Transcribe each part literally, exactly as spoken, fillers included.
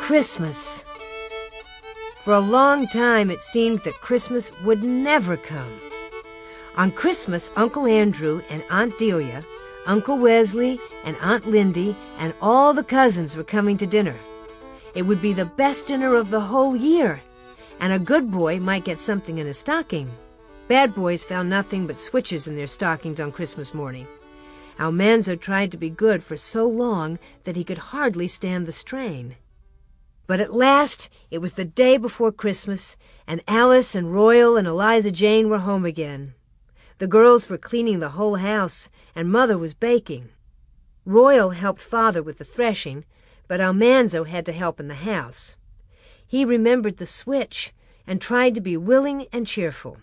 Christmas. For a long time it seemed that Christmas would never come. On Christmas, Uncle Andrew and Aunt Delia, Uncle Wesley and Aunt Lindy, and all the cousins were coming to dinner. It would be the best dinner of the whole year, and a good boy might get something in his stocking. Bad boys found nothing but switches in their stockings on Christmas morning. Almanzo tried to be good for so long that he could hardly stand the strain. But at last it was the day before Christmas, and Alice and Royal and Eliza Jane were home again. The girls were cleaning the whole house, and Mother was baking. Royal helped Father with the threshing, but Almanzo had to help in the house. He remembered the switch and tried to be willing and cheerful.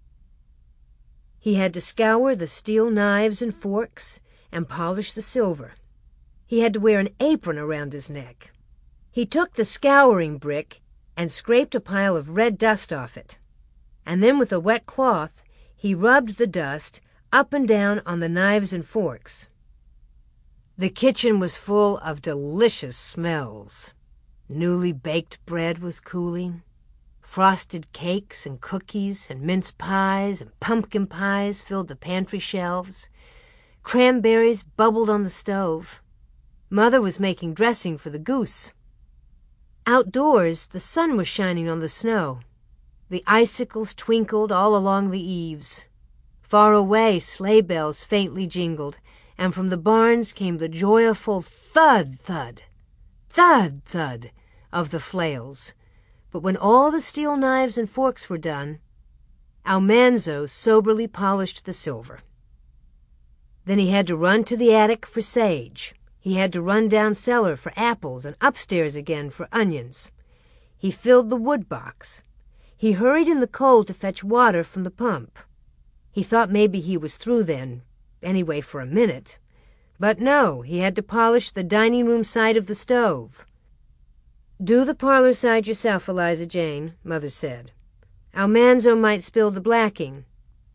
He had to scour the steel knives and forks and polish the silver. He had to wear an apron around his neck. He took the scouring brick and scraped a pile of red dust off it, and then with a wet cloth he rubbed the dust up and down on the knives and forks. The kitchen was full of delicious smells. Newly baked bread was cooling. Frosted cakes and cookies and mince pies and pumpkin pies filled the pantry shelves. Cranberries bubbled on the stove. Mother was making dressing for the goose. Outdoors, the sun was shining on the snow. The icicles twinkled all along the eaves. Far away, sleigh bells faintly jingled, and from the barns came the joyful thud-thud, thud-thud of the flails. But when all the steel knives and forks were done, Almanzo soberly polished the silver. Then he had to run to the attic for sage. He had to run down cellar for apples and upstairs again for onions. He filled the wood box. He hurried in the cold to fetch water from the pump. He thought maybe he was through then, anyway for a minute. But no, he had to polish the dining room side of the stove. "Do the parlor side yourself, Eliza Jane," Mother said. "Almanzo might spill the blacking."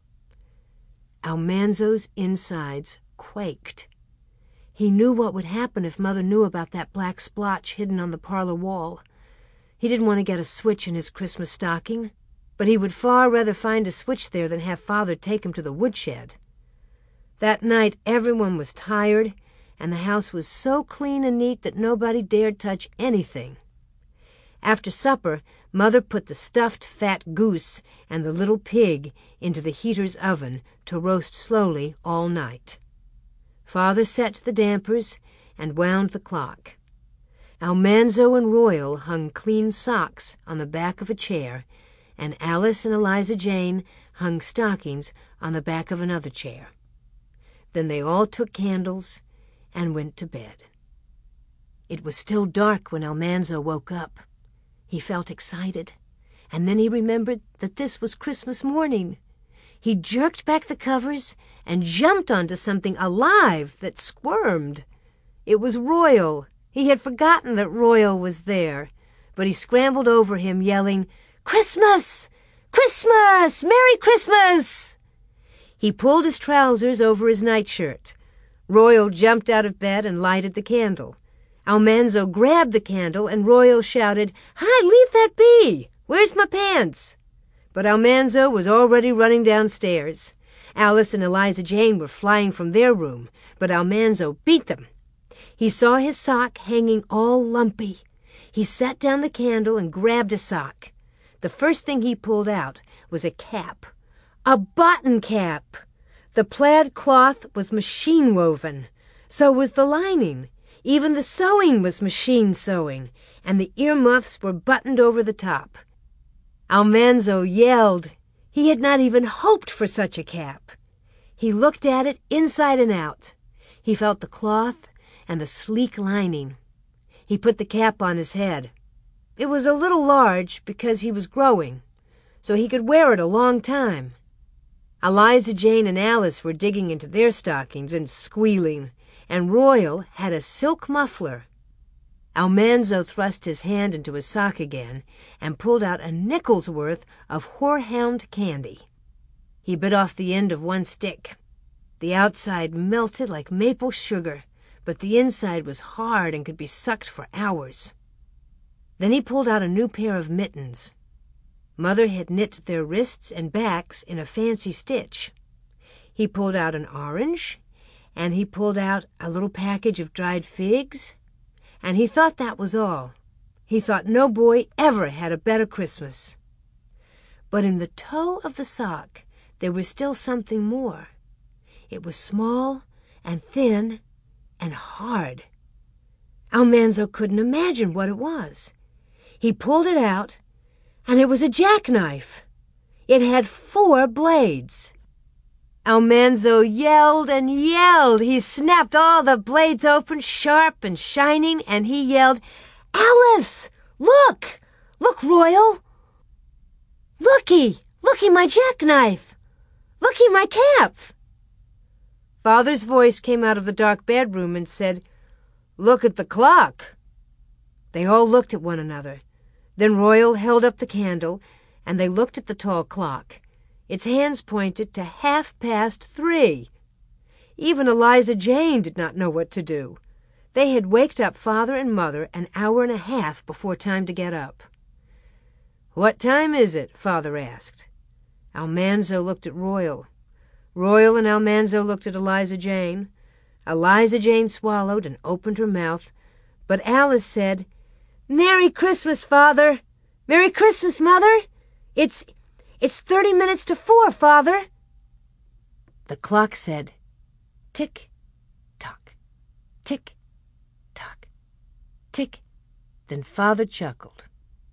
Almanzo's insides quaked. He knew what would happen if Mother knew about that black splotch hidden on the parlor wall. He didn't want to get a switch in his Christmas stocking, but he would far rather find a switch there than have Father take him to the woodshed. That night everyone was tired, and the house was so clean and neat that nobody dared touch anything. After supper, Mother put the stuffed fat goose and the little pig into the heater's oven to roast slowly all night. Father set the dampers and wound the clock. Almanzo and Royal hung clean socks on the back of a chair, and Alice and Eliza Jane hung stockings on the back of another chair. Then they all took candles and went to bed. It was still dark when Almanzo woke up. He felt excited, and then he remembered that this was Christmas morning. He jerked back the covers and jumped onto something alive that squirmed. It was Royal. He had forgotten that Royal was there, but he scrambled over him, yelling, "Christmas! Christmas! Merry Christmas!" He pulled his trousers over his nightshirt. Royal jumped out of bed and lighted the candle. Almanzo grabbed the candle, and Royal shouted, "Hi, leave that be! Where's my pants?" But Almanzo was already running downstairs. Alice and Eliza Jane were flying from their room, but Almanzo beat them. He saw his sock hanging all lumpy. He set down the candle and grabbed a sock. The first thing he pulled out was a cap. A button cap! The plaid cloth was machine woven. So was the lining. Even the sewing was machine sewing, and the earmuffs were buttoned over the top. Almanzo yelled. He had not even hoped for such a cap. He looked at it inside and out. He felt the cloth and the sleek lining. He put the cap on his head. It was a little large because he was growing, so he could wear it a long time. Eliza Jane and Alice were digging into their stockings and squealing, and Royal had a silk muffler. Almanzo thrust his hand into his sock again and pulled out a nickel's worth of horehound candy. He bit off the end of one stick. The outside melted like maple sugar, but the inside was hard and could be sucked for hours. Then he pulled out a new pair of mittens. Mother had knit their wrists and backs in a fancy stitch. He pulled out an orange, and he pulled out a little package of dried figs, and he thought that was all. He thought no boy ever had a better Christmas. But in the toe of the sock there was still something more. It was small and thin and hard. Almanzo couldn't imagine what it was. He pulled it out, and it was a jackknife. It had four blades. Almanzo yelled and yelled. He snapped all the blades open, sharp and shining, and he yelled, "Alice, look! Look, Royal! Looky! Looky, my jackknife! Looky, my cap!" Father's voice came out of the dark bedroom and said, "Look at the clock." They all looked at one another. Then Royal held up the candle, and they looked at the tall clock. Its hands pointed to half past three. Even Eliza Jane did not know what to do. They had waked up Father and Mother an hour and a half before time to get up. "What time is it?" Father asked. Almanzo looked at Royal. Royal and Almanzo looked at Eliza Jane. Eliza Jane swallowed and opened her mouth, but Alice said, "Merry Christmas, Father! Merry Christmas, Mother! It's, it's thirty minutes to four, Father!" The clock said, "Tick, tock, tick, tock, tick." Then Father chuckled.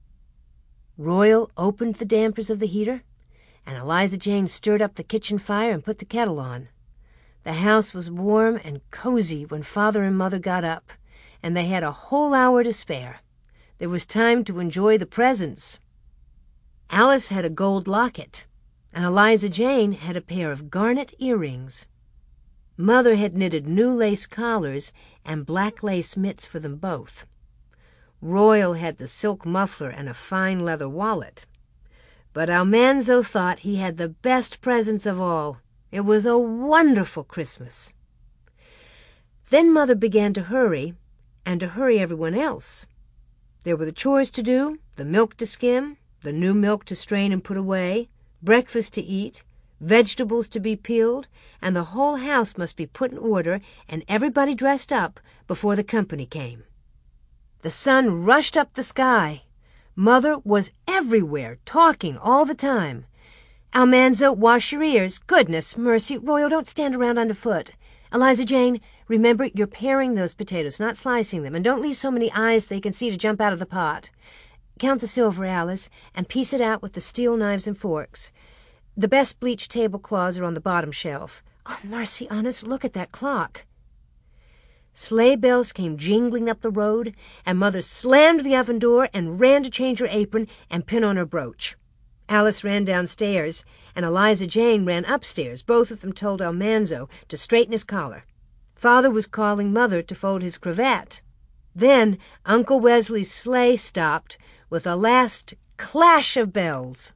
Royal opened the dampers of the heater, and Eliza Jane stirred up the kitchen fire and put the kettle on. The house was warm and cozy when Father and Mother got up, and they had a whole hour to spare. There was time to enjoy the presents. Alice had a gold locket, and Eliza Jane had a pair of garnet earrings. Mother had knitted new lace collars and black lace mitts for them both. Royal had the silk muffler and a fine leather wallet. But Almanzo thought he had the best presents of all. It was a wonderful Christmas. Then Mother began to hurry, and to hurry everyone else. There were the chores to do, the milk to skim, the new milk to strain and put away, breakfast to eat, vegetables to be peeled, and the whole house must be put in order and everybody dressed up before the company came. The sun rushed up the sky. Mother was everywhere, talking all the time. "Almanzo, wash your ears. Goodness mercy, Royal, don't stand around underfoot. Eliza Jane, remember, you're paring those potatoes, not slicing them, and don't leave so many eyes they can see to jump out of the pot. Count the silver, Alice, and piece it out with the steel knives and forks. The best bleached tablecloths are on the bottom shelf. Oh, mercy on us, look at that clock." Sleigh bells came jingling up the road, and Mother slammed the oven door and ran to change her apron and pin on her brooch. Alice ran downstairs, and Eliza Jane ran upstairs. Both of them told Almanzo to straighten his collar. Father was calling Mother to fold his cravat. Then Uncle Wesley's sleigh stopped with a last clash of bells.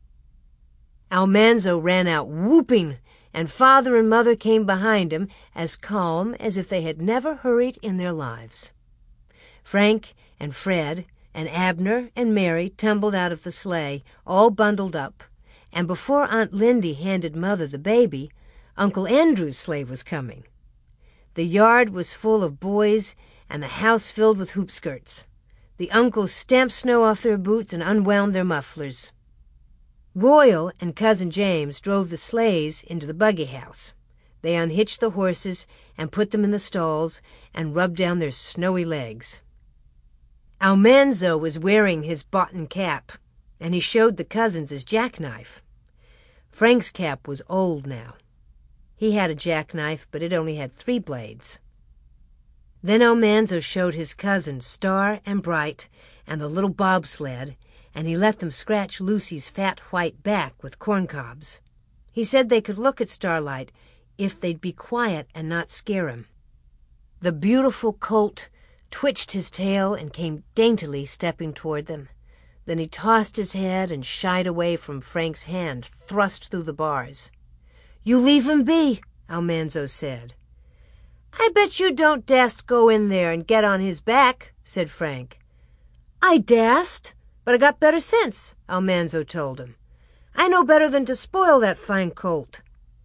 Almanzo ran out whooping, and Father and Mother came behind him, as calm as if they had never hurried in their lives. Frank and Fred and Abner and Mary tumbled out of the sleigh, all bundled up, and before Aunt Lindy handed Mother the baby, Uncle Andrew's sleigh was coming. The yard was full of boys and the house filled with hoop skirts. The uncles stamped snow off their boots and unwound their mufflers. Royal and Cousin James drove the sleighs into the buggy house. They unhitched the horses and put them in the stalls and rubbed down their snowy legs. Almanzo was wearing his boughten cap, and he showed the cousins his jackknife. Frank's cap was old now. He had a jackknife, but it only had three blades. Then Almanzo showed his cousins Star and Bright and the little bobsled, and he let them scratch Lucy's fat white back with corncobs. He said they could look at Starlight if they'd be quiet and not scare him. The beautiful colt twitched his tail and came daintily stepping toward them. Then he tossed his head and shied away from Frank's hand thrust through the bars. "You leave him be," Almanzo said. "I bet you don't dast go in there and get on his back," said Frank. "I dast, but I got better sense," Almanzo told him. "I know better than to spoil that fine colt."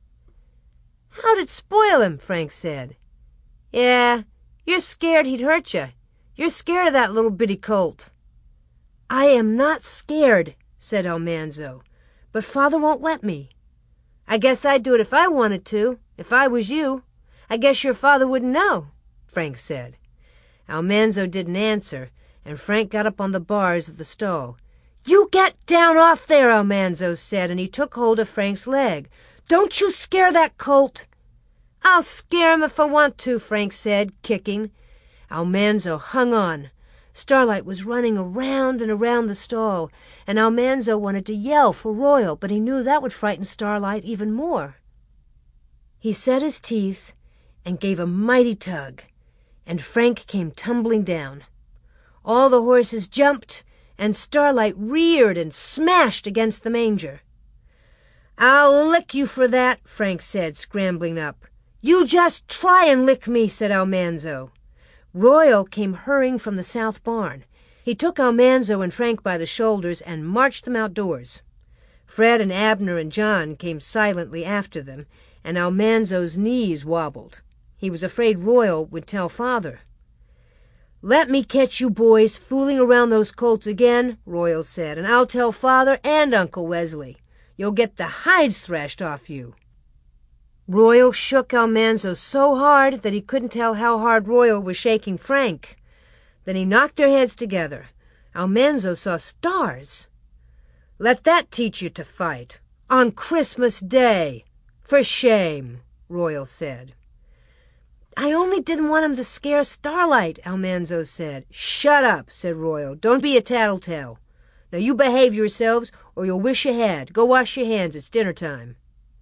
"How'd it spoil him?" Frank said. "Yeah, you're scared he'd hurt you. You're scared of that little bitty colt." "I am not scared," said Almanzo, "but Father won't let me." "I guess I'd do it if I wanted to, if I was you. I guess your father wouldn't know," Frank said. Almanzo didn't answer, and Frank got up on the bars of the stall. "You get down off there," Almanzo said, and he took hold of Frank's leg. "Don't you scare that colt." "I'll scare him if I want to," Frank said, kicking. Almanzo hung on. Starlight was running around and around the stall, and Almanzo wanted to yell for Royal, but he knew that would frighten Starlight even more. He set his teeth and gave a mighty tug, and Frank came tumbling down. All the horses jumped, and Starlight reared and smashed against the manger. "I'll lick you for that," Frank said, scrambling up. "You just try and lick me," said Almanzo. Royal came hurrying from the south barn. He took Almanzo and Frank by the shoulders and marched them outdoors. Fred and Abner and John came silently after them, and Almanzo's knees wobbled. He was afraid Royal would tell Father. "Let me catch you boys fooling around those colts again," Royal said, "and I'll tell Father and Uncle Wesley. You'll get the hides thrashed off you." Royal shook Almanzo so hard that he couldn't tell how hard Royal was shaking Frank. Then he knocked their heads together. Almanzo saw stars. "Let that teach you to fight. On Christmas Day. For shame," Royal said. "I only didn't want him to scare Starlight," Almanzo said. "Shut up," said Royal. "Don't be a tattletale. Now you behave yourselves, or you'll wish you had. Go wash your hands. It's dinner time."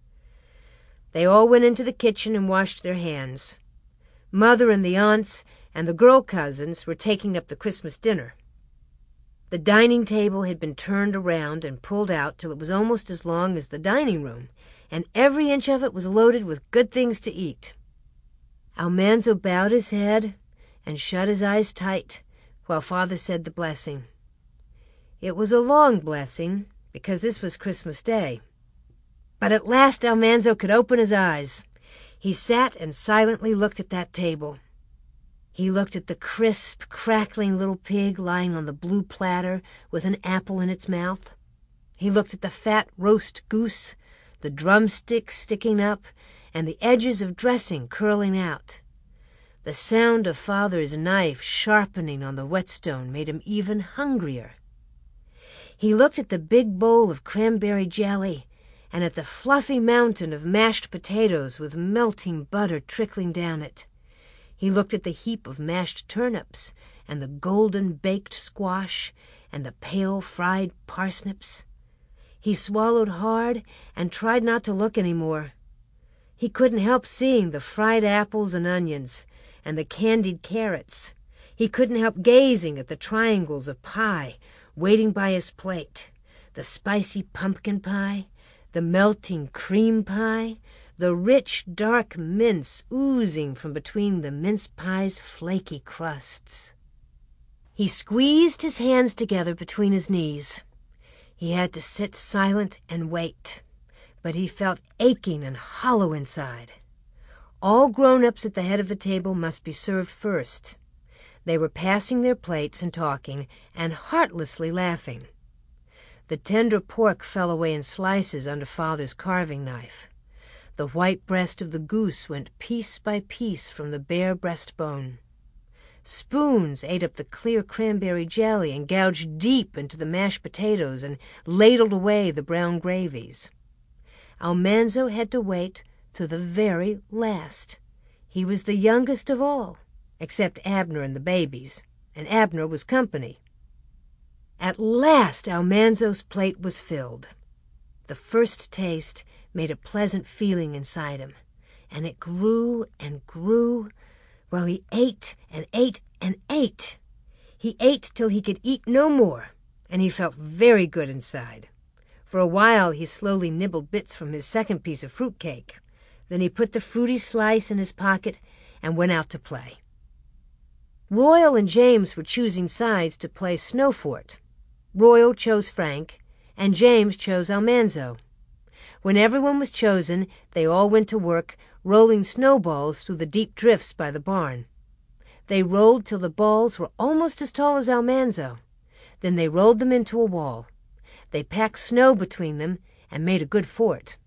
They all went into the kitchen and washed their hands. Mother and the aunts and the girl cousins were taking up the Christmas dinner. The dining table had been turned around and pulled out till it was almost as long as the dining room, and every inch of it was loaded with good things to eat. Almanzo bowed his head and shut his eyes tight while Father said the blessing. It was a long blessing, because this was Christmas Day. But at last Almanzo could open his eyes. He sat and silently looked at that table. He looked at the crisp, crackling little pig lying on the blue platter with an apple in its mouth. He looked at the fat roast goose, the drumsticks sticking up, and the edges of dressing curling out. The sound of Father's knife sharpening on the whetstone made him even hungrier. He looked at the big bowl of cranberry jelly and at the fluffy mountain of mashed potatoes with melting butter trickling down it. He looked at the heap of mashed turnips and the golden baked squash and the pale fried parsnips. He swallowed hard and tried not to look any more. He couldn't help seeing the fried apples and onions and the candied carrots. He couldn't help gazing at the triangles of pie waiting by his plate, the spicy pumpkin pie, the melting cream pie, the rich dark mince oozing from between the mince pie's flaky crusts. He squeezed his hands together between his knees. He had to sit silent and wait, but he felt aching and hollow inside. All grown-ups at the head of the table must be served first. They were passing their plates and talking and heartlessly laughing. The tender pork fell away in slices under Father's carving knife. The white breast of the goose went piece by piece from the bare breastbone. Spoons ate up the clear cranberry jelly and gouged deep into the mashed potatoes and ladled away the brown gravies. Almanzo had to wait to the very last. He was the youngest of all, except Abner and the babies, and Abner was company. At last Almanzo's plate was filled. The first taste made a pleasant feeling inside him, and it grew and grew while he ate and ate and ate. He ate till he could eat no more, and he felt very good inside. For a while he slowly nibbled bits from his second piece of fruit cake. Then he put the fruity slice in his pocket and went out to play. Royal and James were choosing sides to play Snow Fort. Royal chose Frank, and James chose Almanzo. When everyone was chosen, they all went to work rolling snowballs through the deep drifts by the barn. They rolled till the balls were almost as tall as Almanzo. Then they rolled them into a wall. They packed snow between them and made a good fort.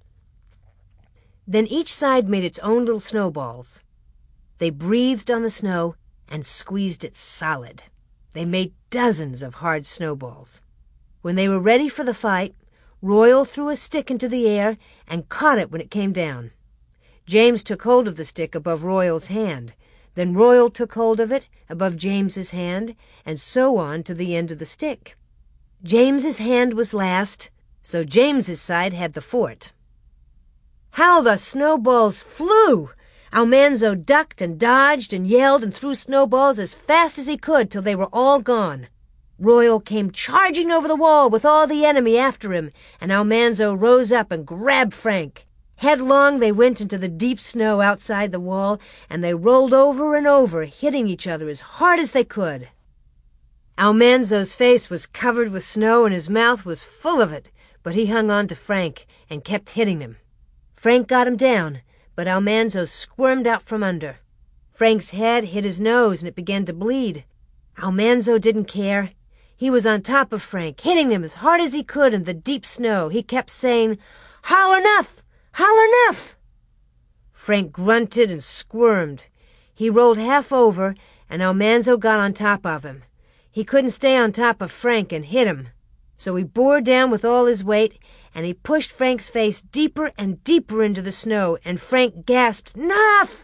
Then each side made its own little snowballs. They breathed on the snow and squeezed it solid. They made dozens of hard snowballs. When they were ready for the fight, Royal threw a stick into the air and caught it when it came down. James took hold of the stick above Royal's hand. Then Royal took hold of it above James's hand, and so on to the end of the stick. James's hand was last, so James's side had the fort. How the snowballs flew! Almanzo ducked and dodged and yelled and threw snowballs as fast as he could till they were all gone. Royal came charging over the wall with all the enemy after him, and Almanzo rose up and grabbed Frank. Headlong they went into the deep snow outside the wall, and they rolled over and over, hitting each other as hard as they could. Almanzo's face was covered with snow and his mouth was full of it, but he hung on to Frank and kept hitting him. Frank got him down, but Almanzo squirmed out from under. Frank's head hit his nose and it began to bleed. Almanzo didn't care. He was on top of Frank, hitting him as hard as he could in the deep snow. He kept saying, "Howl enough! Howl enough!" Frank grunted and squirmed. He rolled half over, and Almanzo got on top of him. He couldn't stay on top of Frank and hit him, so he bore down with all his weight, and he pushed Frank's face deeper and deeper into the snow, and Frank gasped, "Enough!"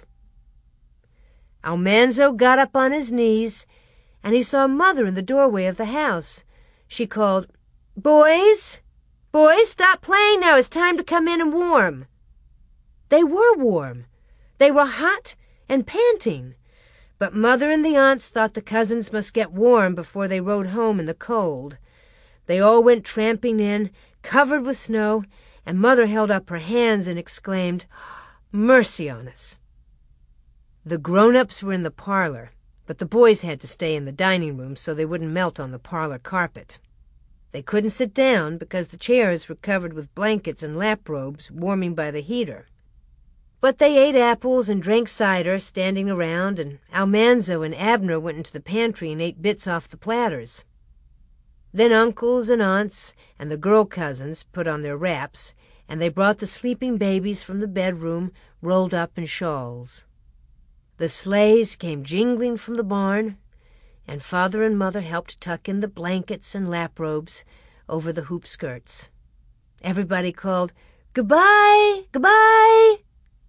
Almanzo got up on his knees, and he saw Mother in the doorway of the house. She called, "Boys! Boys, stop playing now. It's time to come in and warm." They were warm. They were hot and panting. But Mother and the aunts thought the cousins must get warm before they rode home in the cold. They all went tramping in, covered with snow, and Mother held up her hands and exclaimed, "Mercy on us." The grown-ups were in the parlor, but the boys had to stay in the dining room so they wouldn't melt on the parlor carpet. They couldn't sit down because the chairs were covered with blankets and lap robes warming by the heater. But they ate apples and drank cider standing around, and Almanzo and Abner went into the pantry and ate bits off the platters. Then uncles and aunts and the girl cousins put on their wraps, and they brought the sleeping babies from the bedroom rolled up in shawls. The sleighs came jingling from the barn, and Father and Mother helped tuck in the blankets and lap robes over the hoop skirts. Everybody called, "Goodbye! Goodbye!"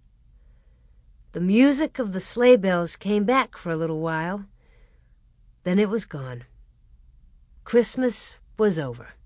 The music of the sleigh bells came back for a little while. Then it was gone. Christmas was over.